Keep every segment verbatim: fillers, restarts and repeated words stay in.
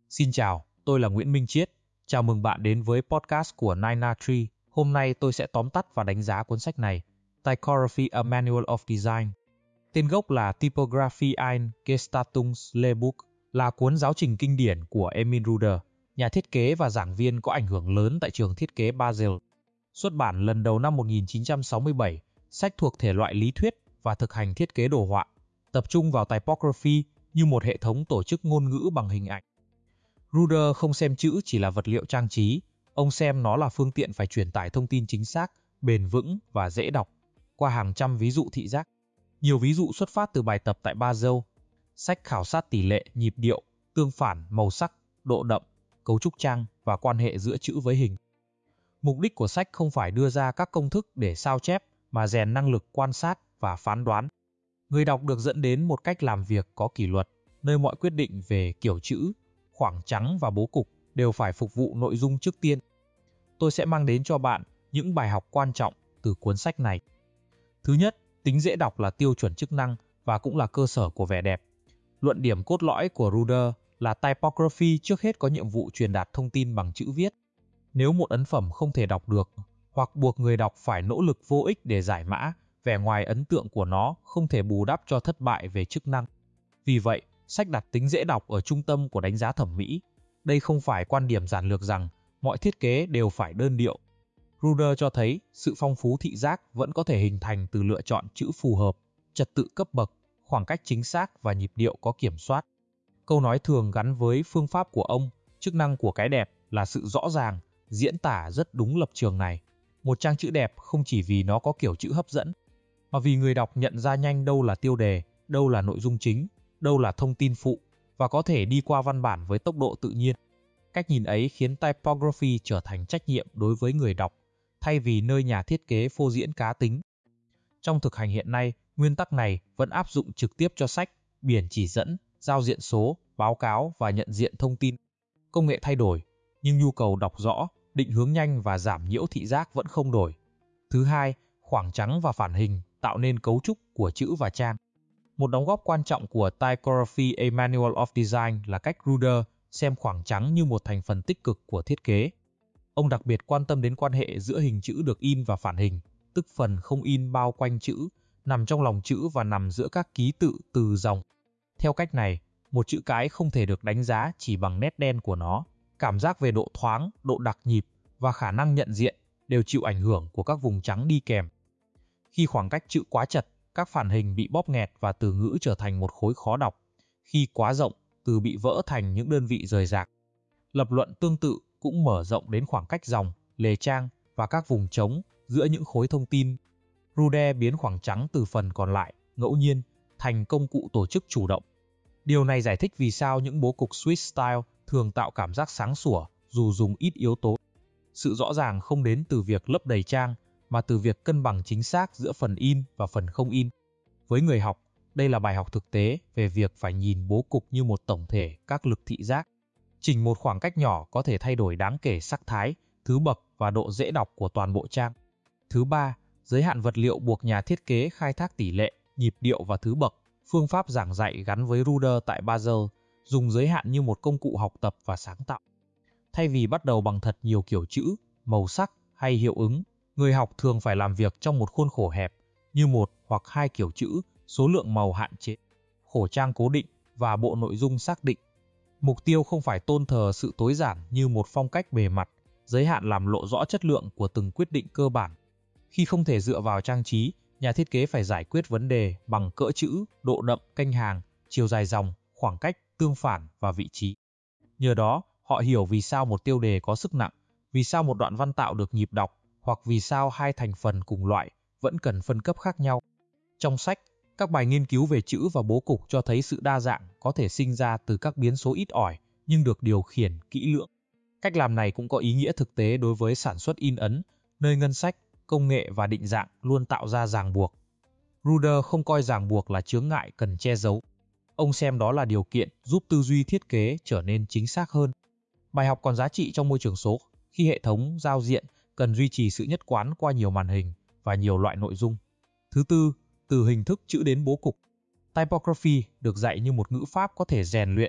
Xin chào, tôi là Nguyễn Minh Chiết. Chào mừng bạn đến với podcast của Nina Tree. Hôm nay tôi sẽ tóm tắt và đánh giá cuốn sách này, Typography: A Manual of Design. Tên gốc là Typography ein Gestaltungslehrbuch, là cuốn giáo trình kinh điển của Emil Ruder, nhà thiết kế và giảng viên có ảnh hưởng lớn tại trường thiết kế Basel. Xuất bản lần đầu năm một nghìn chín trăm sáu mươi bảy, sách thuộc thể loại lý thuyết và thực hành thiết kế đồ họa, tập trung vào typography như một hệ thống tổ chức ngôn ngữ bằng hình ảnh. Ruder không xem chữ chỉ là vật liệu trang trí, ông xem nó là phương tiện phải truyền tải thông tin chính xác, bền vững và dễ đọc, qua hàng trăm ví dụ thị giác. Nhiều ví dụ xuất phát từ bài tập tại Basel. Sách khảo sát tỷ lệ, nhịp điệu, tương phản, màu sắc, độ đậm, cấu trúc trang và quan hệ giữa chữ với hình. Mục đích của sách không phải đưa ra các công thức để sao chép, mà rèn năng lực quan sát và phán đoán. Người đọc được dẫn đến một cách làm việc có kỷ luật, nơi mọi quyết định về kiểu chữ, khoảng trắng và bố cục đều phải phục vụ nội dung trước tiên. Tôi sẽ mang đến cho bạn những bài học quan trọng từ cuốn sách này. Thứ nhất, tính dễ đọc là tiêu chuẩn chức năng và cũng là cơ sở của vẻ đẹp. Luận điểm cốt lõi của Ruder là typography trước hết có nhiệm vụ truyền đạt thông tin bằng chữ viết. Nếu một ấn phẩm không thể đọc được, hoặc buộc người đọc phải nỗ lực vô ích để giải mã, vẻ ngoài ấn tượng của nó không thể bù đắp cho thất bại về chức năng. Vì vậy, sách đặt tính dễ đọc ở trung tâm của đánh giá thẩm mỹ. Đây không phải quan điểm giản lược rằng mọi thiết kế đều phải đơn điệu. Ruder cho thấy sự phong phú thị giác vẫn có thể hình thành từ lựa chọn chữ phù hợp, trật tự cấp bậc, khoảng cách chính xác và nhịp điệu có kiểm soát. Câu nói thường gắn với phương pháp của ông, chức năng của cái đẹp là sự rõ ràng, diễn tả rất đúng lập trường này. Một trang chữ đẹp không chỉ vì nó có kiểu chữ hấp dẫn, mà vì người đọc nhận ra nhanh đâu là tiêu đề, đâu là nội dung chính, đâu là thông tin phụ, và có thể đi qua văn bản với tốc độ tự nhiên. Cách nhìn ấy khiến typography trở thành trách nhiệm đối với người đọc, thay vì nơi nhà thiết kế phô diễn cá tính. Trong thực hành hiện nay, nguyên tắc này vẫn áp dụng trực tiếp cho sách, biển chỉ dẫn, giao diện số, báo cáo và nhận diện thông tin. Công nghệ thay đổi, nhưng nhu cầu đọc rõ, định hướng nhanh và giảm nhiễu thị giác vẫn không đổi. Thứ hai, khoảng trắng và phản hình tạo nên cấu trúc của chữ và trang. Một đóng góp quan trọng của Typography: A Manual of Design là cách Ruder xem khoảng trắng như một thành phần tích cực của thiết kế. Ông đặc biệt quan tâm đến quan hệ giữa hình chữ được in và phản hình, tức phần không in bao quanh chữ, nằm trong lòng chữ và nằm giữa các ký tự, từ, dòng. Theo cách này, một chữ cái không thể được đánh giá chỉ bằng nét đen của nó. Cảm giác về độ thoáng, độ đặc nhịp và khả năng nhận diện đều chịu ảnh hưởng của các vùng trắng đi kèm. Khi khoảng cách chữ quá chật, các phản hình bị bóp nghẹt và từ ngữ trở thành một khối khó đọc. Khi quá rộng, từ bị vỡ thành những đơn vị rời rạc. Lập luận tương tự cũng mở rộng đến khoảng cách dòng, lề trang và các vùng trống giữa những khối thông tin. Ruder biến khoảng trắng từ phần còn lại, ngẫu nhiên, thành công cụ tổ chức chủ động. Điều này giải thích vì sao những bố cục Swiss style thường tạo cảm giác sáng sủa dù dùng ít yếu tố. Sự rõ ràng không đến từ việc lấp đầy trang, mà từ việc cân bằng chính xác giữa phần in và phần không in. Với người học, đây là bài học thực tế về việc phải nhìn bố cục như một tổng thể các lực thị giác. Chỉnh một khoảng cách nhỏ có thể thay đổi đáng kể sắc thái, thứ bậc và độ dễ đọc của toàn bộ trang. Thứ ba, giới hạn vật liệu buộc nhà thiết kế khai thác tỷ lệ, nhịp điệu và thứ bậc. Phương pháp giảng dạy gắn với Ruder tại Basel dùng giới hạn như một công cụ học tập và sáng tạo. Thay vì bắt đầu bằng thật nhiều kiểu chữ, màu sắc hay hiệu ứng, người học thường phải làm việc trong một khuôn khổ hẹp, như một hoặc hai kiểu chữ, số lượng màu hạn chế, khổ trang cố định và bộ nội dung xác định. Mục tiêu không phải tôn thờ sự tối giản như một phong cách bề mặt, giới hạn làm lộ rõ chất lượng của từng quyết định cơ bản. Khi không thể dựa vào trang trí, nhà thiết kế phải giải quyết vấn đề bằng cỡ chữ, độ đậm, kênh hàng, chiều dài dòng, khoảng cách, tương phản và vị trí. Nhờ đó, họ hiểu vì sao một tiêu đề có sức nặng, vì sao một đoạn văn tạo được nhịp đọc, hoặc vì sao hai thành phần cùng loại vẫn cần phân cấp khác nhau. Trong sách, các bài nghiên cứu về chữ và bố cục cho thấy sự đa dạng có thể sinh ra từ các biến số ít ỏi nhưng được điều khiển kỹ lưỡng. Cách làm này cũng có ý nghĩa thực tế đối với sản xuất in ấn, nơi ngân sách, công nghệ và định dạng luôn tạo ra ràng buộc. Ruder không coi ràng buộc là chướng ngại cần che giấu. Ông xem đó là điều kiện giúp tư duy thiết kế trở nên chính xác hơn. Bài học còn giá trị trong môi trường số, khi hệ thống giao diện cần duy trì sự nhất quán qua nhiều màn hình và nhiều loại nội dung. Thứ tư, từ hình thức chữ đến bố cục. Typography được dạy như một ngữ pháp có thể rèn luyện.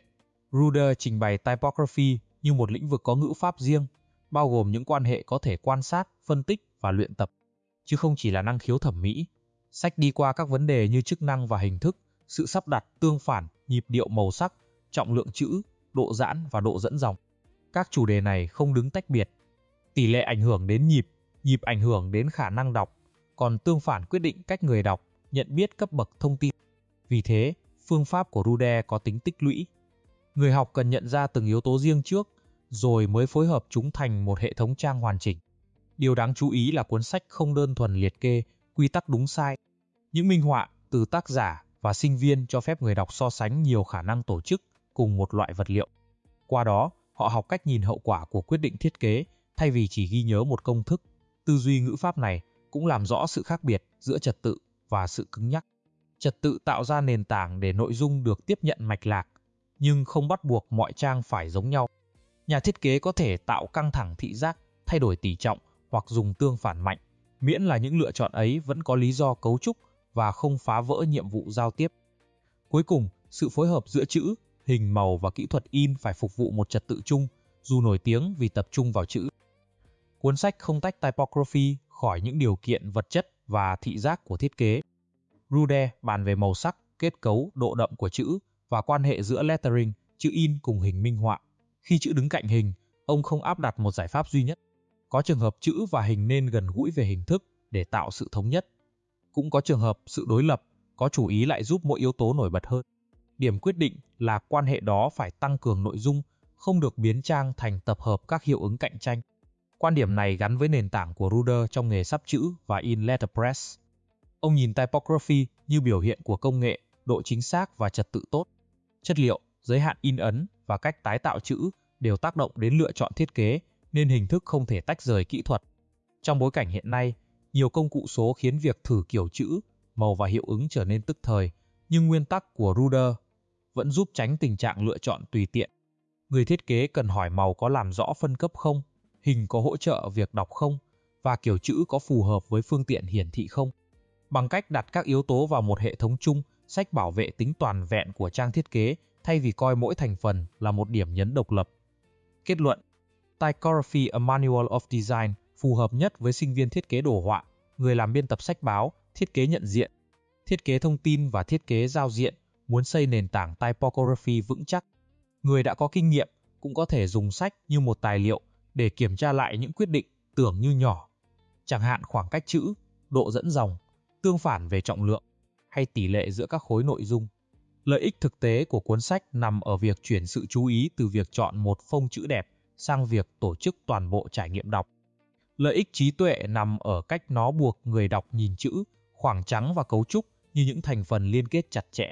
Ruder trình bày typography như một lĩnh vực có ngữ pháp riêng, bao gồm những quan hệ có thể quan sát, phân tích và luyện tập, chứ không chỉ là năng khiếu thẩm mỹ. Sách đi qua các vấn đề như chức năng và hình thức, sự sắp đặt, tương phản, nhịp điệu, màu sắc, trọng lượng chữ, độ giãn và độ dẫn dòng. Các chủ đề này không đứng tách biệt. Tỷ lệ ảnh hưởng đến nhịp, nhịp ảnh hưởng đến khả năng đọc, còn tương phản quyết định cách người đọc nhận biết cấp bậc thông tin. Vì thế, phương pháp của Ruder có tính tích lũy. Người học cần nhận ra từng yếu tố riêng trước, rồi mới phối hợp chúng thành một hệ thống trang hoàn chỉnh. Điều đáng chú ý là cuốn sách không đơn thuần liệt kê quy tắc đúng sai. Những minh họa từ tác giả và sinh viên cho phép người đọc so sánh nhiều khả năng tổ chức cùng một loại vật liệu. Qua đó, họ học cách nhìn hậu quả của quyết định thiết kế thay vì chỉ ghi nhớ một công thức. Tư duy ngữ pháp này cũng làm rõ sự khác biệt giữa trật tự và sự cứng nhắc. Trật tự tạo ra nền tảng để nội dung được tiếp nhận mạch lạc, nhưng không bắt buộc mọi trang phải giống nhau. Nhà thiết kế có thể tạo căng thẳng thị giác, thay đổi tỷ trọng hoặc dùng tương phản mạnh, miễn là những lựa chọn ấy vẫn có lý do cấu trúc và không phá vỡ nhiệm vụ giao tiếp. Cuối cùng, sự phối hợp giữa chữ, hình, màu và kỹ thuật in phải phục vụ một trật tự chung, dù nổi tiếng vì tập trung vào chữ. Cuốn sách không tách typography khỏi những điều kiện vật chất và thị giác của thiết kế. Ruder bàn về màu sắc, kết cấu, độ đậm của chữ và quan hệ giữa lettering, chữ in cùng hình minh họa. Khi chữ đứng cạnh hình, ông không áp đặt một giải pháp duy nhất. Có trường hợp chữ và hình nên gần gũi về hình thức để tạo sự thống nhất. Cũng có trường hợp sự đối lập, có chủ ý lại giúp mỗi yếu tố nổi bật hơn. Điểm quyết định là quan hệ đó phải tăng cường nội dung, không được biến trang thành tập hợp các hiệu ứng cạnh tranh. Quan điểm này gắn với nền tảng của Ruder trong nghề sắp chữ và in letterpress. Ông nhìn typography như biểu hiện của công nghệ, độ chính xác và trật tự tốt. Chất liệu, giới hạn in ấn và cách tái tạo chữ đều tác động đến lựa chọn thiết kế, nên hình thức không thể tách rời kỹ thuật. Trong bối cảnh hiện nay, nhiều công cụ số khiến việc thử kiểu chữ, màu và hiệu ứng trở nên tức thời, nhưng nguyên tắc của Ruder vẫn giúp tránh tình trạng lựa chọn tùy tiện. Người thiết kế cần hỏi màu có làm rõ phân cấp không, hình có hỗ trợ việc đọc không, và kiểu chữ có phù hợp với phương tiện hiển thị không. Bằng cách đặt các yếu tố vào một hệ thống chung, sách bảo vệ tính toàn vẹn của trang thiết kế thay vì coi mỗi thành phần là một điểm nhấn độc lập. Kết luận: Typography A Manual of Design phù hợp nhất với sinh viên thiết kế đồ họa, người làm biên tập sách báo, thiết kế nhận diện, thiết kế thông tin và thiết kế giao diện muốn xây nền tảng typography vững chắc. Người đã có kinh nghiệm cũng có thể dùng sách như một tài liệu để kiểm tra lại những quyết định tưởng như nhỏ, chẳng hạn khoảng cách chữ, độ dẫn dòng, tương phản về trọng lượng hay tỷ lệ giữa các khối nội dung. Lợi ích thực tế của cuốn sách nằm ở việc chuyển sự chú ý từ việc chọn một phông chữ đẹp sang việc tổ chức toàn bộ trải nghiệm đọc. Lợi ích trí tuệ nằm ở cách nó buộc người đọc nhìn chữ, khoảng trắng và cấu trúc như những thành phần liên kết chặt chẽ.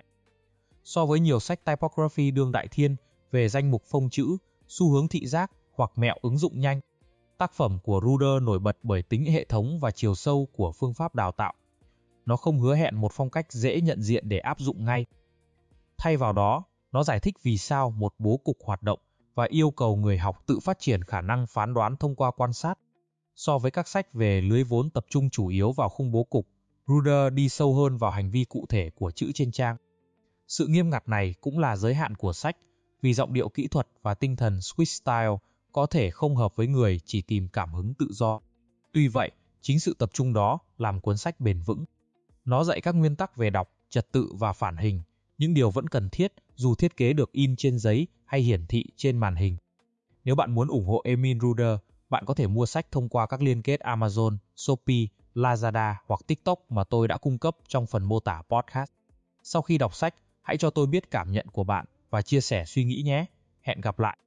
So với nhiều sách typography đương đại thiên về danh mục phông chữ, xu hướng thị giác hoặc mẹo ứng dụng nhanh, tác phẩm của Ruder nổi bật bởi tính hệ thống và chiều sâu của phương pháp đào tạo. Nó không hứa hẹn một phong cách dễ nhận diện để áp dụng ngay. Thay vào đó, nó giải thích vì sao một bố cục hoạt động và yêu cầu người học tự phát triển khả năng phán đoán thông qua quan sát. So với các sách về lưới vốn tập trung chủ yếu vào khung bố cục, Ruder đi sâu hơn vào hành vi cụ thể của chữ trên trang. Sự nghiêm ngặt này cũng là giới hạn của sách, vì giọng điệu kỹ thuật và tinh thần Swiss style có thể không hợp với người chỉ tìm cảm hứng tự do. Tuy vậy, chính sự tập trung đó làm cuốn sách bền vững. Nó dạy các nguyên tắc về đọc, trật tự và phản hình, những điều vẫn cần thiết dù thiết kế được in trên giấy hay hiển thị trên màn hình. Nếu bạn muốn ủng hộ Emil Ruder, bạn có thể mua sách thông qua các liên kết Amazon, Shopee, Lazada hoặc TikTok mà tôi đã cung cấp trong phần mô tả podcast. Sau khi đọc sách, hãy cho tôi biết cảm nhận của bạn và chia sẻ suy nghĩ nhé. Hẹn gặp lại!